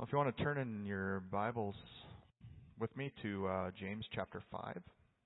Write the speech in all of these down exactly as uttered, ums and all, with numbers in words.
Well, if you want to turn in your Bibles with me to uh, James chapter five,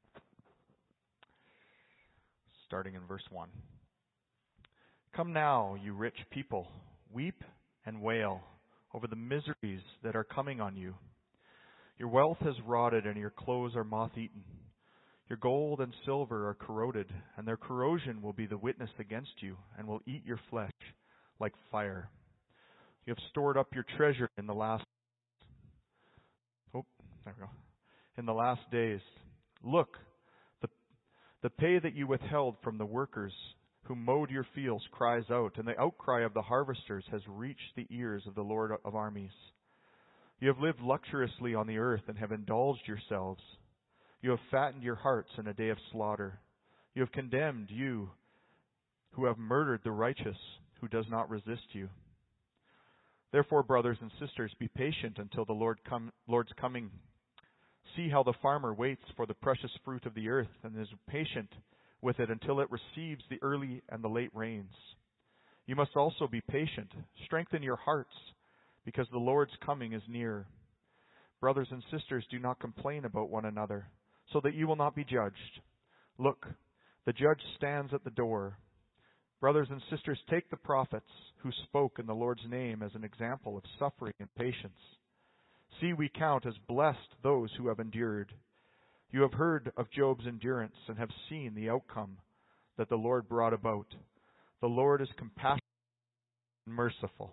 starting in verse one. Come now, you rich people, weep and wail over the miseries that are coming on you. Your wealth has rotted and your clothes are moth-eaten. Your gold and silver are corroded, and their corrosion will be the witness against you and will eat your flesh like fire. You have stored up your treasure in the last Oh, there we go. In the last days. Look, the the pay that you withheld from the workers who mowed your fields cries out, and the outcry of the harvesters has reached the ears of the Lord of armies. You have lived luxuriously on the earth and have indulged yourselves. You have fattened your hearts in a day of slaughter. You have condemned you who have murdered the righteous who does not resist you. Therefore, brothers and sisters, be patient until the Lord come, Lord's coming. See how the farmer waits for the precious fruit of the earth and is patient with it until it receives the early and the late rains. You must also be patient. Strengthen your hearts, because the Lord's coming is near. Brothers and sisters, do not complain about one another, so that you will not be judged. Look, the judge stands at the door. Brothers and sisters, take the prophets who spoke in the Lord's name as an example of suffering and patience. See, we count as blessed those who have endured. You have heard of Job's endurance and have seen the outcome that the Lord brought about. The Lord is compassionate and merciful.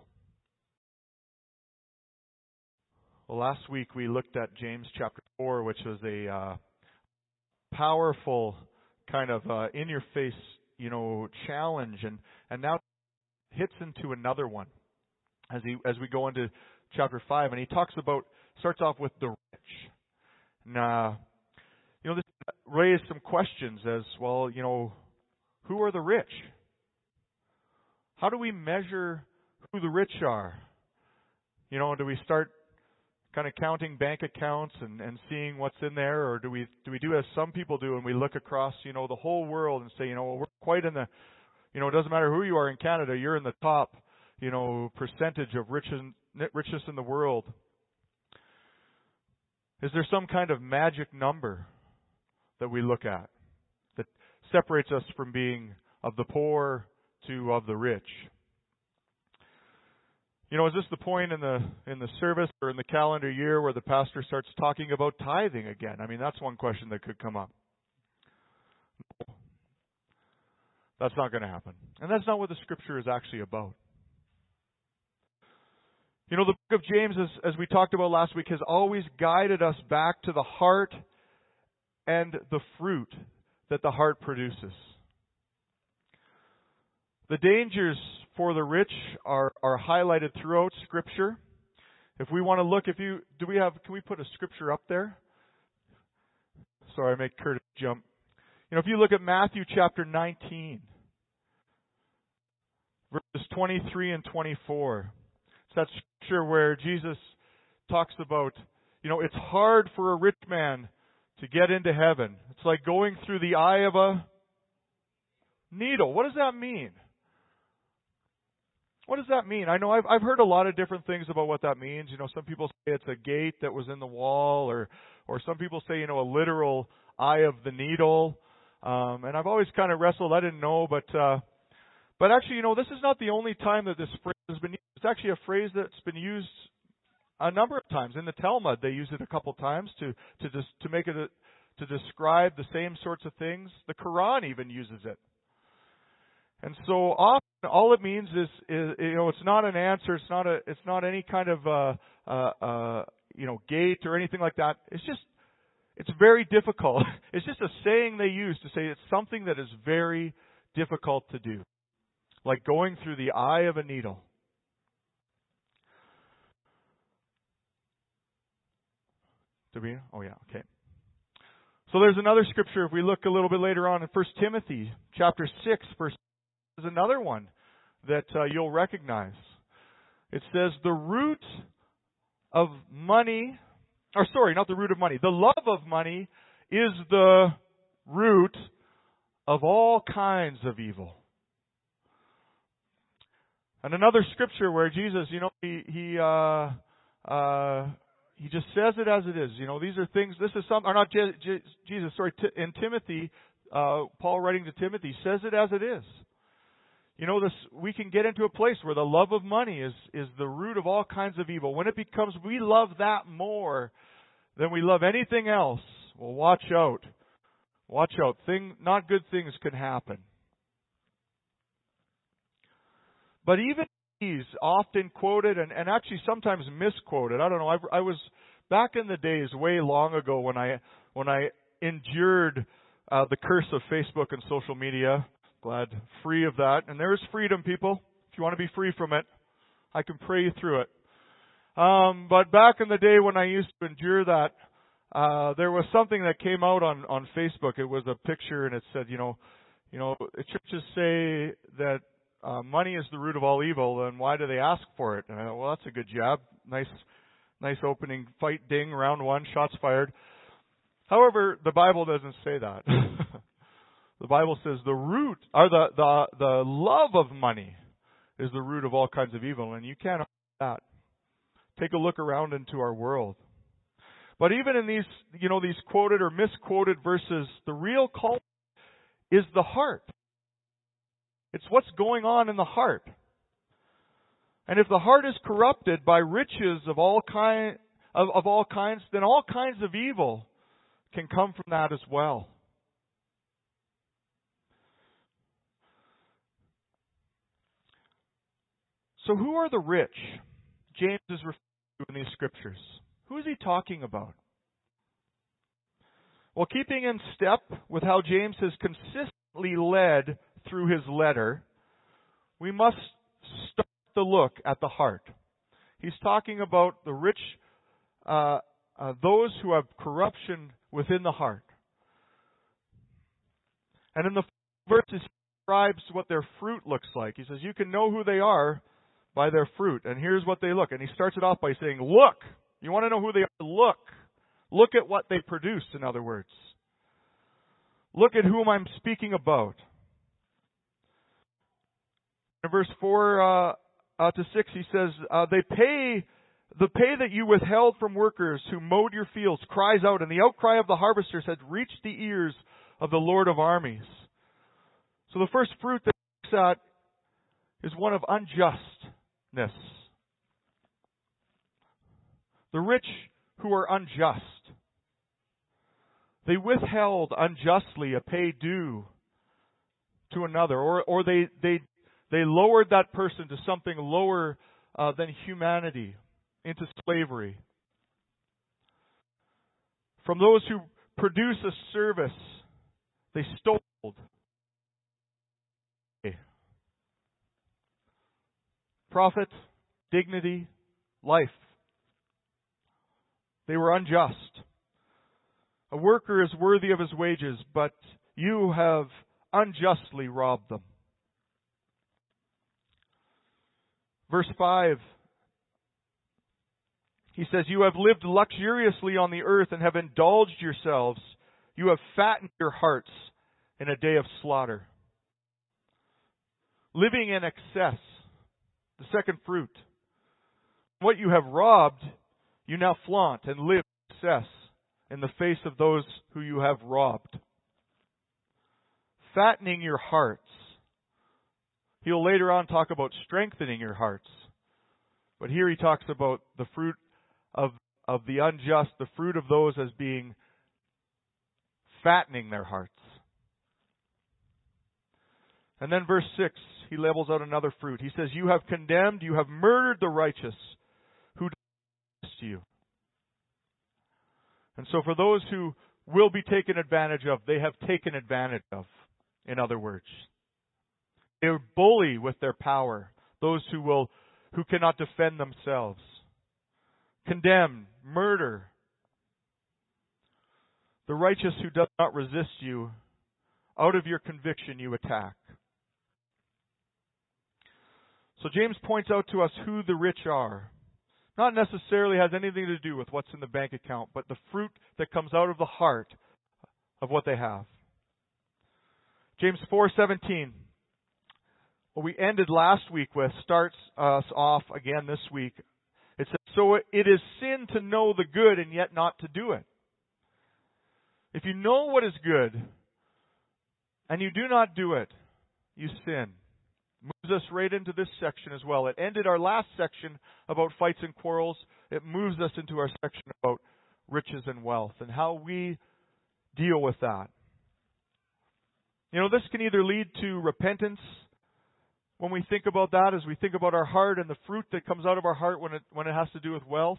Well, last week we looked at James chapter four, which was a uh, powerful kind of uh, in-your-face, you know, challenge, and and now hits into another one as he as we go into chapter five, and he talks about starts off with the rich. Now, you know, this raised some questions as well. You know, who are the rich? How do we measure who the rich are? You know, do we start kind of counting bank accounts and, and seeing what's in there, or do we do we do as some people do and we look across, you know, the whole world and say, you know, well, we're quite in the, you know, it doesn't matter who you are in Canada, you're in the top, you know, percentage of richness richness in the world. Is there some kind of magic number that we look at that separates us from being of the poor to of the rich? You know, is this the point in the in the service or in the calendar year where the pastor starts talking about tithing again? I mean, that's one question that could come up. No, that's not going to happen. And that's not what the Scripture is actually about. You know, the book of James, as, as we talked about last week, has always guided us back to the heart and the fruit that the heart produces. The dangers for the rich are, are highlighted throughout Scripture. If we want to look, if you do we have can we put a scripture up there? Sorry, I make Curtis jump. You know, if you look at Matthew chapter nineteen, verses twenty-three and twenty-four, it's that scripture where Jesus talks about, you know, it's hard for a rich man to get into heaven. It's like going through the eye of a needle. What does that mean? What does that mean? I know I've I've heard a lot of different things about what that means. You know, some people say it's a gate that was in the wall, or or some people say, you know, a literal eye of the needle. Um, and I've always kind of wrestled. I didn't know, but uh, but actually, you know, this is not the only time that this phrase has been used. It's actually a phrase that's been used a number of times in the Talmud. They use it a couple times to to just to make it a, to describe the same sorts of things. The Quran even uses it. And so often, all it means is, is, you know, it's not an answer. It's not a, it's not any kind of, uh, uh, uh, you know, gate or anything like that. It's just, it's very difficult. It's just a saying they use to say it's something that is very difficult to do, like going through the eye of a needle. Do we? Oh yeah, okay. So there's another scripture. If we look a little bit later on in First Timothy chapter six, verse. Is another one that uh, you'll recognize. It says the root of money, or sorry, not the root of money. The love of money is the root of all kinds of evil. And another scripture where Jesus, you know, he, he uh, uh, he just says it as it is. You know, these are things, this is some, or not Je- Je- Jesus, sorry, t- in Timothy, uh, Paul writing to Timothy says it as it is. You know, this, we can get into a place where the love of money is, is the root of all kinds of evil. When it becomes, we love that more than we love anything else, well, watch out. Watch out. Thing, not good things can happen. But even these often quoted and, and actually sometimes misquoted. I don't know. I, I was back in the days, way long ago, when I when I endured uh, the curse of Facebook and social media. Glad free of that. And there is freedom, people. If you want to be free from it, I can pray you through it. Um, but back in the day when I used to endure that, uh, there was something that came out on, on Facebook. It was a picture, and it said, you know, you know, churches say that uh, money is the root of all evil, and why do they ask for it? And I thought, well, that's a good jab. Nice, nice opening fight, ding, round one, shots fired. However, the Bible doesn't say that. The Bible says the root, or the, the, the love of money is the root of all kinds of evil, and you can't argue that. Take a look around into our world. But even in these, you know, these quoted or misquoted verses, the real culprit is the heart. It's what's going on in the heart. And if the heart is corrupted by riches of all kind of, of all kinds, then all kinds of evil can come from that as well. So who are the rich James is referring to in these scriptures? Who is he talking about? Well, keeping in step with how James has consistently led through his letter, we must start to look at the heart. He's talking about the rich, uh, uh, those who have corruption within the heart. And in the verses, he describes what their fruit looks like. He says, you can know who they are by their fruit. And here's what they look. And he starts it off by saying, look. You want to know who they are? Look. Look at what they produce, in other words. Look at whom I'm speaking about. In verse four uh, uh, to six, he says, uh, they pay, the pay that you withheld from workers who mowed your fields cries out, and the outcry of the harvesters has reached the ears of the Lord of armies. So the first fruit that he looks at is one of unjustness. The rich who are unjust. They withheld unjustly a pay due to another, or or they they they lowered that person to something lower uh, than humanity, into slavery. From those who produce a service, they stole. Profit, dignity, life. They were unjust. A worker is worthy of his wages, but you have unjustly robbed them. Verse five, he says, you have lived luxuriously on the earth and have indulged yourselves. You have fattened your hearts in a day of slaughter. Living in excess, the second fruit. What you have robbed, you now flaunt and live in excess in the face of those who you have robbed. Fattening your hearts. He'll later on talk about strengthening your hearts. But here he talks about the fruit of, of the unjust, the fruit of those as being fattening their hearts. And then verse six, he labels out another fruit. He says, you have condemned, you have murdered the righteous who did to you. And so for those who will be taken advantage of, they have taken advantage of, in other words. They bully with their power those who will, who cannot defend themselves. Condemn, murder. The righteous who does not resist you, out of your conviction you attack. So James points out to us who the rich are. Not necessarily has anything to do with what's in the bank account, but the fruit that comes out of the heart of what they have. James four seventeen, what we ended last week with, starts us off again this week. It says, so it is sin to know the good and yet not to do it. If you know what is good and you do not do it, you sin. Moves us right into this section as well. It ended our last section about fights and quarrels. It moves us into our section about riches and wealth and how we deal with that. You know, this can either lead to repentance when we think about that, as we think about our heart and the fruit that comes out of our heart when it when it has to do with wealth.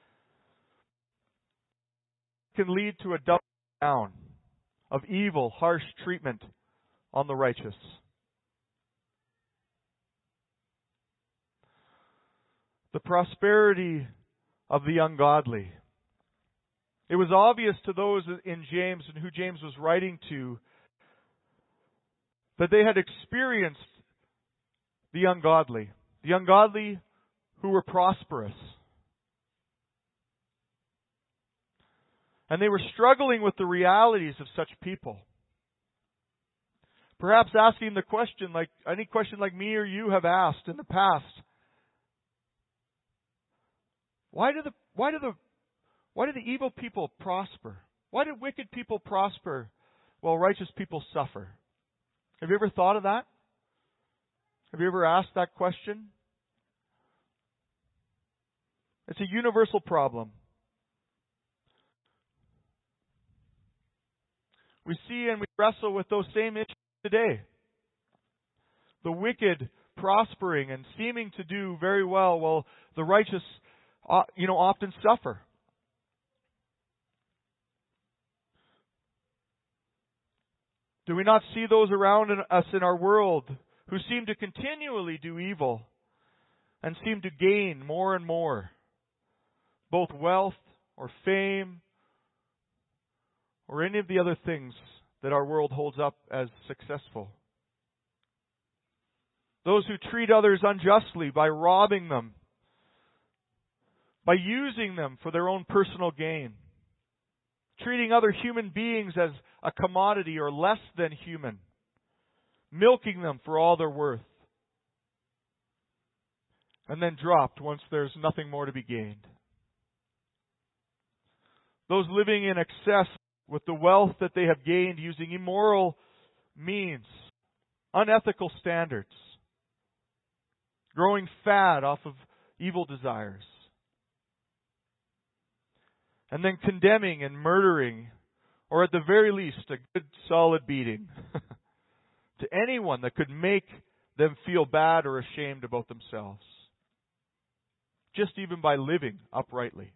It can lead to a doubling down of evil, harsh treatment on the righteous. The prosperity of the ungodly. It was obvious to those in James and who James was writing to that they had experienced the ungodly. The ungodly who were prosperous. And they were struggling with the realities of such people. Perhaps asking the question, like any question like me or you have asked in the past. Why do the why do the why do the evil people prosper? Why do wicked people prosper while righteous people suffer? Have you ever thought of that? Have you ever asked that question? It's a universal problem. We see and we wrestle with those same issues today. The wicked prospering and seeming to do very well while the righteous Uh, you know, often suffer. Do we not see those around in us in our world who seem to continually do evil and seem to gain more and more, both wealth or fame or any of the other things that our world holds up as successful? Those who treat others unjustly by robbing them, by using them for their own personal gain, treating other human beings as a commodity or less than human, milking them for all they're worth, and then dropped once there's nothing more to be gained. Those living in excess with the wealth that they have gained using immoral means, unethical standards, growing fat off of evil desires, and then condemning and murdering, or at the very least, a good solid beating to anyone that could make them feel bad or ashamed about themselves, just even by living uprightly.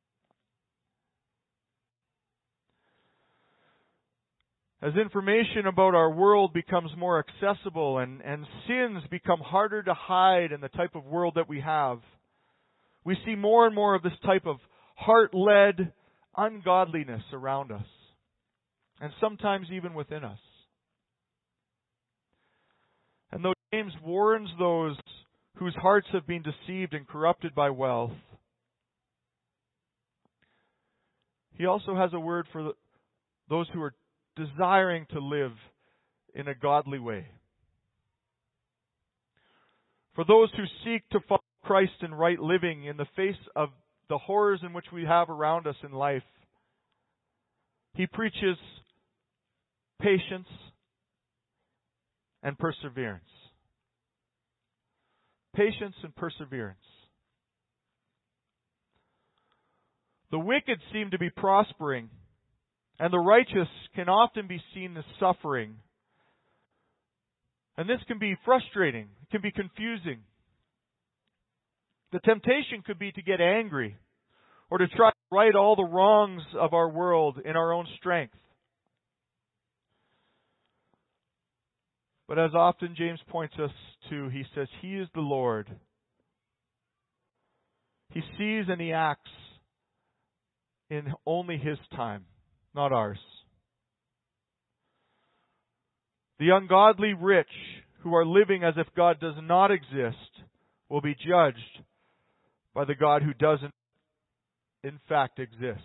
As information about our world becomes more accessible and, and sins become harder to hide in the type of world that we have, we see more and more of this type of heart-led ungodliness around us, and sometimes even within us. And though James warns those whose hearts have been deceived and corrupted by wealth, he also has a word for those who are desiring to live in a godly way. For those who seek to follow Christ in right living in the face of the horrors in which we have around us in life, he preaches patience and perseverance. Patience and perseverance. The wicked seem to be prospering, and the righteous can often be seen as suffering. And this can be frustrating. It can be confusing. The temptation could be to get angry or to try to right all the wrongs of our world in our own strength. But as often James points us to, he says, He is the Lord. He sees and He acts in only His time, not ours. The ungodly rich who are living as if God does not exist will be judged by the God who doesn't, in fact, exist.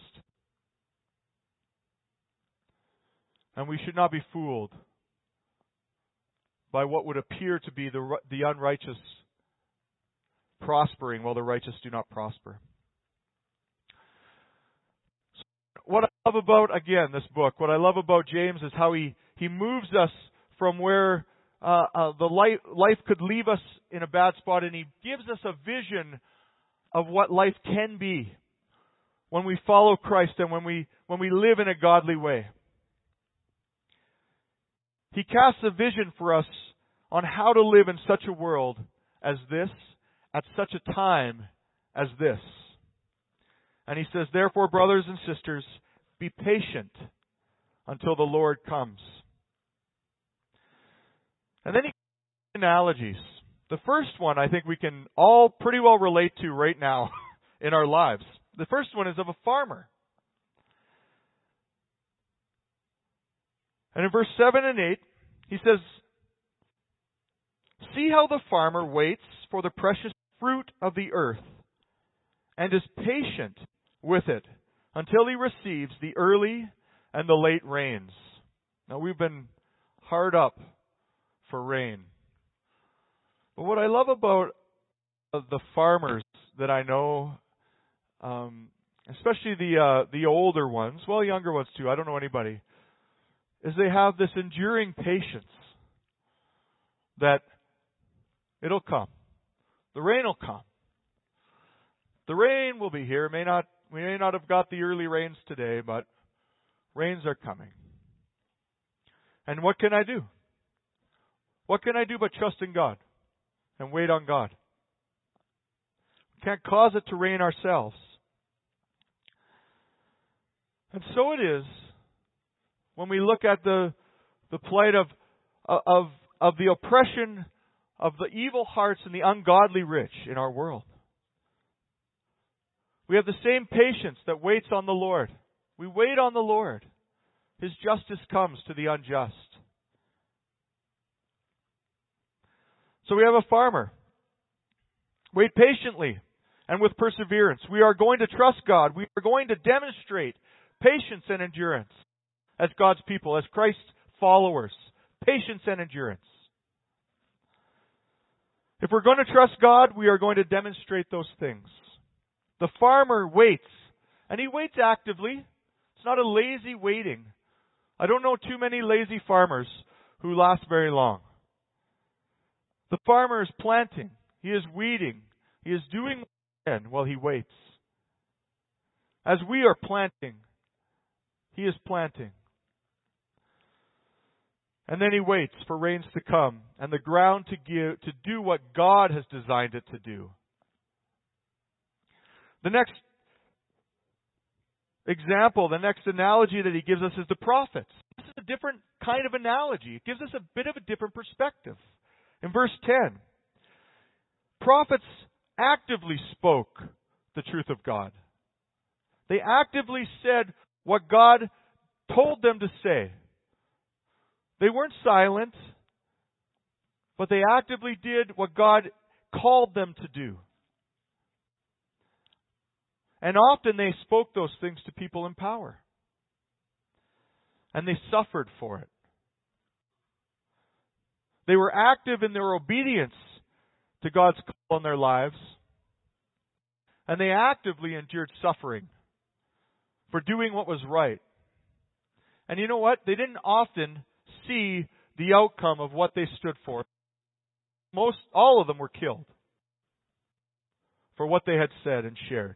And we should not be fooled by what would appear to be the, the unrighteous prospering while the righteous do not prosper. What I love about, again, this book, what I love about James is how he, he moves us from where uh, uh, the life, life could leave us in a bad spot, and he gives us a vision of what life can be when we follow Christ and when we when we live in a godly way. He casts a vision for us on how to live in such a world as this, at such a time as this. And he says, therefore, brothers and sisters, be patient until the Lord comes. And then he gives analogies. The first one I think we can all pretty well relate to right now in our lives. The first one is of a farmer. And in verse seven and eight, he says, see how the farmer waits for the precious fruit of the earth and is patient with it until he receives the early and the late rains. Now, we've been hard up for rain. But what I love about the farmers that I know, um, especially the uh, the older ones, well, younger ones too, I don't know anybody, is they have this enduring patience that it'll come. The rain will come. The rain will be here. It may not, we may not have got the early rains today, but rains are coming. And what can I do? What can I do but trust in God and wait on God? We can't cause it to rain ourselves. And so it is when we look at the the plight of of of the oppression of the evil hearts and the ungodly rich in our world. We have the same patience that waits on the Lord. We wait on the Lord. His justice comes to the unjust. So we have a farmer. Wait patiently and with perseverance. We are going to trust God. We are going to demonstrate patience and endurance as God's people, as Christ's followers. Patience and endurance. If we're going to trust God, we are going to demonstrate those things. The farmer waits, and he waits actively. It's not a lazy waiting. I don't know too many lazy farmers who last very long. The farmer is planting. He is weeding. He is doing what he can while he waits. As we are planting, he is planting. And then he waits for rains to come and the ground to give, to do what God has designed it to do. The next example, the next analogy that he gives us is the prophets. This is a different kind of analogy. It gives us a bit of a different perspective. In verse ten, prophets actively spoke the truth of God. They actively said what God told them to say. They weren't silent, but they actively did what God called them to do. And often they spoke those things to people in power. And they suffered for it. They were active in their obedience to God's call in their lives. And they actively endured suffering for doing what was right. And you know what? They didn't often see the outcome of what they stood for. Most, all of them were killed for what they had said and shared.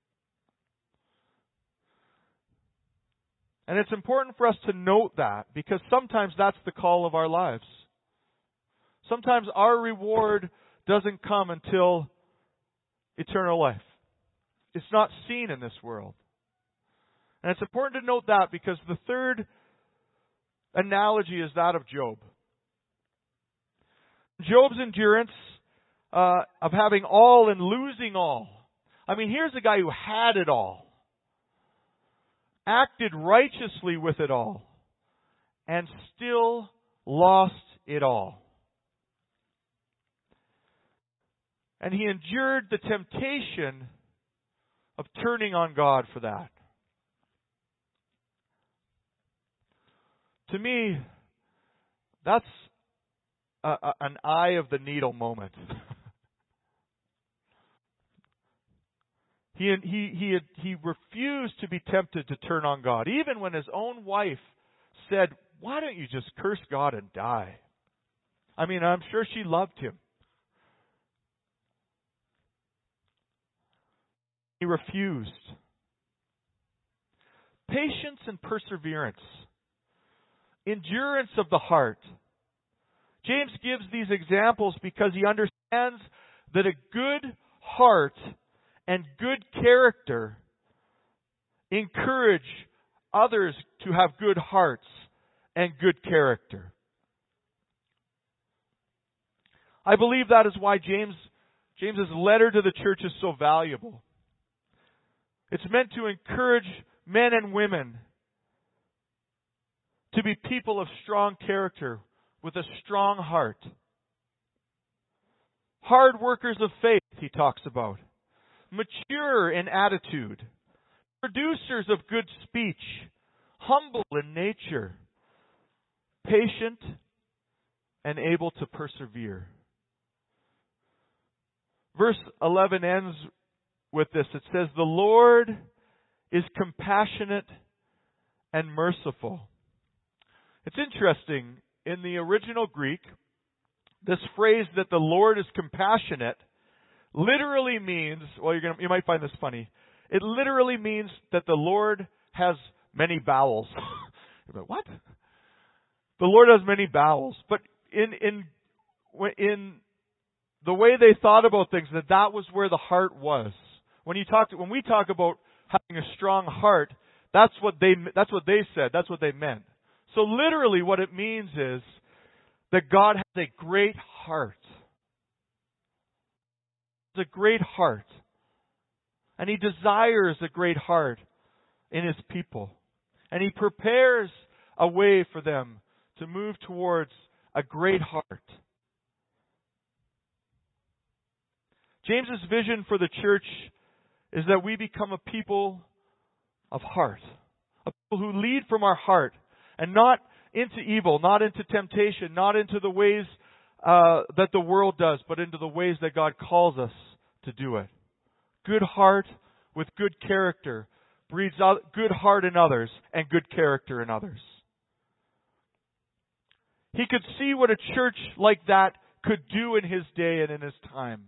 And it's important for us to note that, because sometimes that's the call of our lives. Sometimes our reward doesn't come until eternal life. It's not seen in this world. And it's important to note that, because the third analogy is that of Job. Job's endurance uh, of having all and losing all. I mean, here's a guy who had it all, acted righteously with it all, and still lost it all. And he endured the temptation of turning on God for that. To me, that's a, a, an eye of the needle moment. He he he had, he refused to be tempted to turn on God, even when his own wife said, "Why don't you just curse God and die?" I mean, I'm sure she loved him. He refused. Patience and perseverance. Endurance of the heart. James gives these examples because he understands that a good heart and good character encourage others to have good hearts and good character. I believe that is why James James's letter to the church is so valuable. It's meant to encourage men and women to be people of strong character with a strong heart. Hard workers of faith, he talks about. Mature in attitude. Producers of good speech. Humble in nature. Patient and able to persevere. Verse eleven ends with this. It says, "The Lord is compassionate and merciful." It's interesting. In the original Greek, this phrase that the Lord is compassionate literally means, well, you're gonna, you might find this funny. It literally means that the Lord has many bowels. You're like, what? The Lord has many bowels. But in in in the way they thought about things, that that was where the heart was. When you talk, when we talk about having a strong heart, that's what they that's what they said. That's what they meant. So literally what it means is that God has a great heart. It's a great heart. And He desires a great heart in His people. And He prepares a way for them to move towards a great heart. James's vision for the church is that we become a people of heart. A people who lead from our heart. And not into evil, not into temptation, not into the ways uh, that the world does, but into the ways that God calls us to do it. Good heart with good character breeds out good heart in others and good character in others. He could see what a church like that could do in his day and in his time.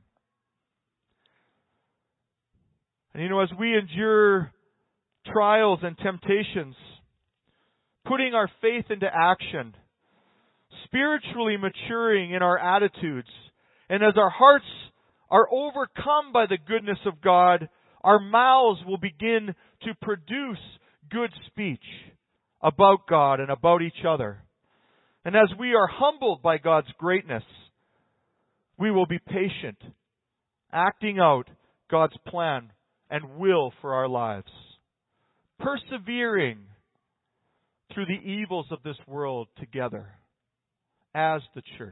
And you know, as we endure trials and temptations, putting our faith into action, spiritually maturing in our attitudes, and as our hearts are overcome by the goodness of God, our mouths will begin to produce good speech about God and about each other. And as we are humbled by God's greatness, we will be patient, acting out God's plan and will for our lives, persevering through the evils of this world together as the church.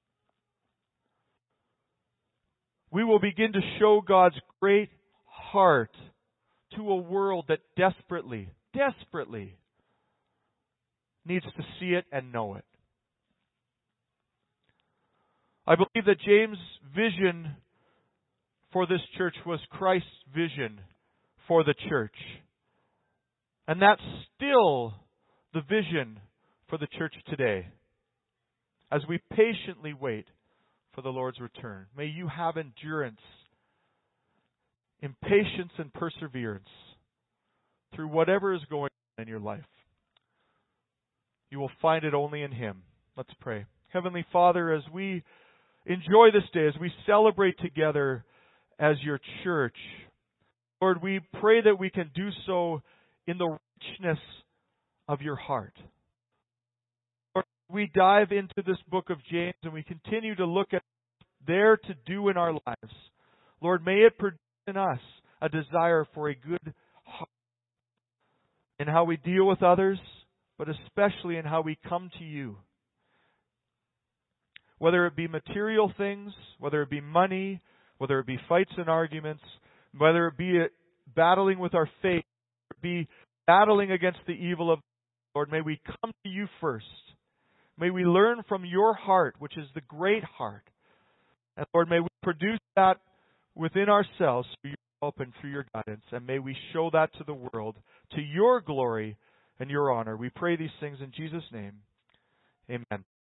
We will begin to show God's great heart to a world that desperately, desperately needs to see it and know it. I believe that James' vision for this church was Christ's vision for the church. And that's still the vision for the church today, as we patiently wait for the Lord's return. May you have endurance, impatience, and perseverance through whatever is going on in your life. You will find it only in Him. Let's pray. Heavenly Father, as we enjoy this day, as we celebrate together as your church, Lord, we pray that we can do so in the richness of your heart. Lord, we dive into this book of James and we continue to look at there to do in our lives. Lord, may it produce in us a desire for a good heart in how we deal with others, but especially in how we come to you. Whether it be material things, whether it be money, whether it be fights and arguments, whether it be battling with our faith, whether it be battling against the evil of Lord, may we come to you first. May we learn from your heart, which is the great heart. And Lord, may we produce that within ourselves through your help and through your guidance. And may we show that to the world, to your glory and your honor. We pray these things in Jesus' name. Amen.